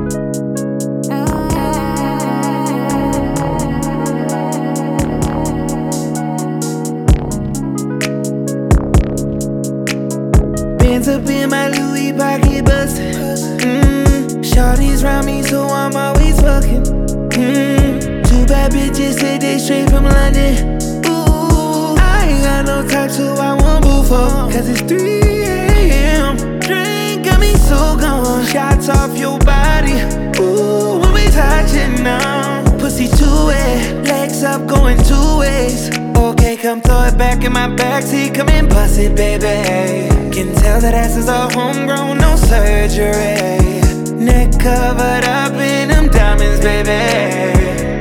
Bands up in my Louis pocket bustin'. Shawty's round me, so I'm always fucking. Two bad bitches said they straight from London. Ooh, I ain't got no time, so I won't move up. Cause it's 3 a.m. Drink got me so gone. Shots off your body. Ooh, when we touchin' now. Pussy too wet, legs up going 2 ways. Okay, come throw it back in my backseat. Come and bust it, baby. Can tell that ass is all homegrown, no surgery. Neck covered up in them diamonds, baby.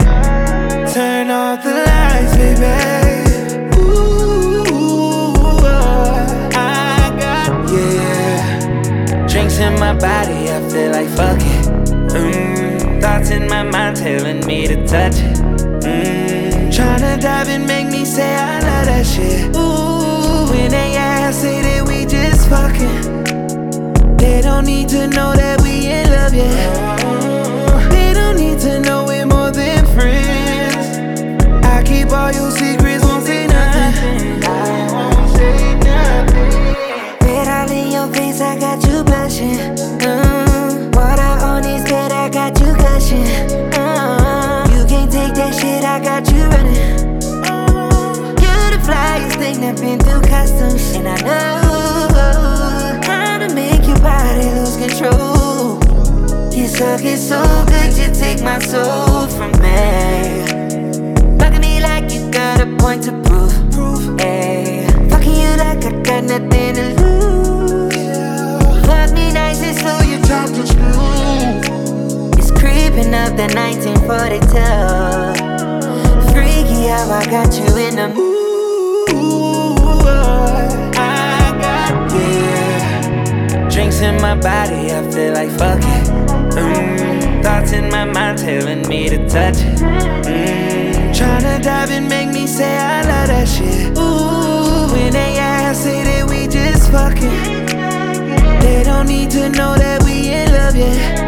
Turn off the lights, baby. Ooh, I got, yeah. Drinks in my body, I feel like fuck it. Thoughts in my mind telling me to touch it. Tryna dive and make me say I love that shit. Ooh, when they ask, say that we just fucking. They don't need to know that we in love yet. They don't need to know we're more than friends. I keep all your secrets, won't say nothing. I won't say nothing. Red all in your face, I got you blushing. Water on his bed, I got you gushing. You can't take that shit, I got you running. You're the flyest thing that been through customs. And I know how to make your body lose control. You suck it so good, you take my soul from me. Fucking me like you got a point to prove. Ay, fucking you like I got nothing to lose. Fuck me nice and slow, you drop the screw. It's creeping up that 1942. Freaky how I got you in the mood. I got, yeah. Drinks in my body, I feel like fuck it. Thoughts in my mind telling me to touch it. Tryna dive and make me say I love that shit. Ooh, when they ask, say that we just fucking. They don't need to know that we in love yet.